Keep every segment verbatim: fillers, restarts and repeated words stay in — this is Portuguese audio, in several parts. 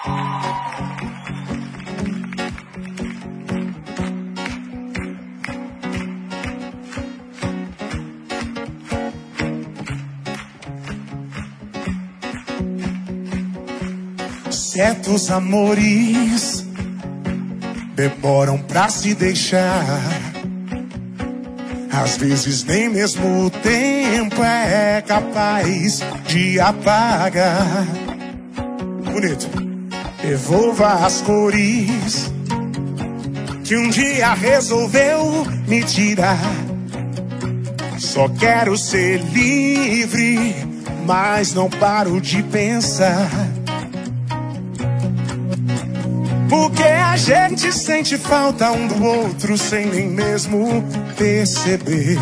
Certos amores demoram pra se deixar. Às vezes nem mesmo o tempo é capaz de apagar. Bonito. Devolva as cores que um dia resolveu me tirar. Só quero ser livre, mas não paro de pensar. Porque a gente sente falta um do outro sem nem mesmo perceber.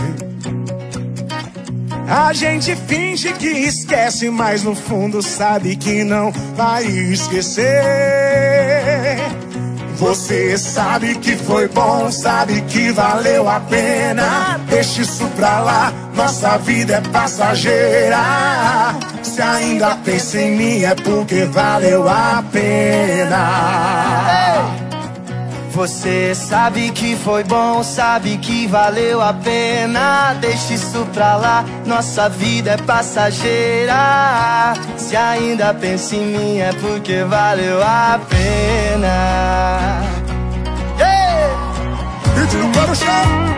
A gente finge que esquece, mas no fundo sabe que não vai esquecer. Você sabe que foi bom, sabe que valeu a pena. Deixa isso pra lá, nossa vida é passageira. Se ainda pensa em mim é porque valeu a pena. Você sabe que foi bom, sabe que valeu a pena. Deixa isso pra lá, nossa vida é passageira. Se ainda pensa em mim é porque valeu a pena. Yeah! Ritmo para o chão.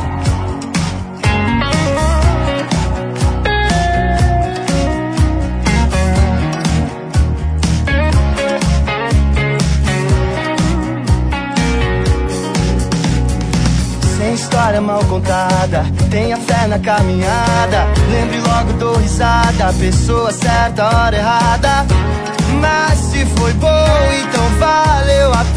História mal contada, tenha fé na caminhada. Lembre logo, dou risada. Pessoa certa, hora errada. Mas se foi bom, então valeu a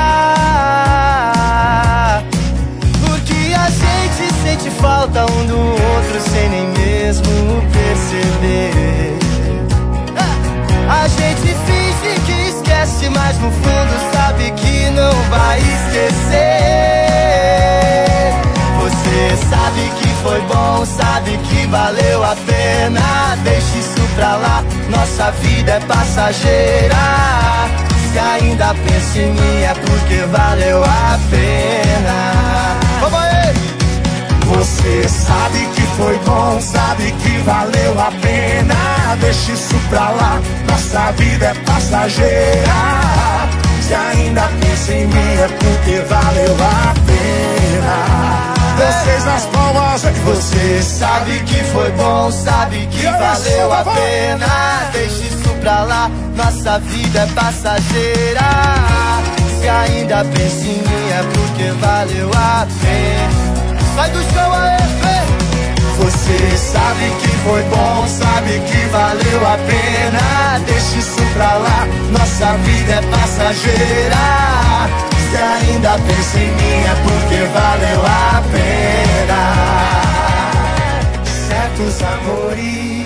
pena. Porque a gente sente falta um do outro sem nem mesmo perceber. A gente finge que esquece, mas no fundo sabe que não vai esquecer. Você sabe que foi bom, sabe que valeu a pena. Deixa isso pra lá, nossa vida é passageira. Se ainda pensa em mim é porque valeu a pena. Vamos aí! Você sabe que foi bom, sabe que valeu a pena. Deixa isso pra lá, nossa vida é passageira. Se ainda pensa em mim é porque valeu a pena. Vocês nas palmas. Você sabe que foi bom, sabe que valeu a pena. Deixa isso pra lá, nossa vida é passageira. Se ainda pensa em mim é porque valeu a pena. Sai do chão aí, vem! Você sabe que foi bom, sabe que valeu a pena. Deixa isso pra lá, nossa vida é passageira. Se ainda pensa em mim é porque valeu a pena. Certos amores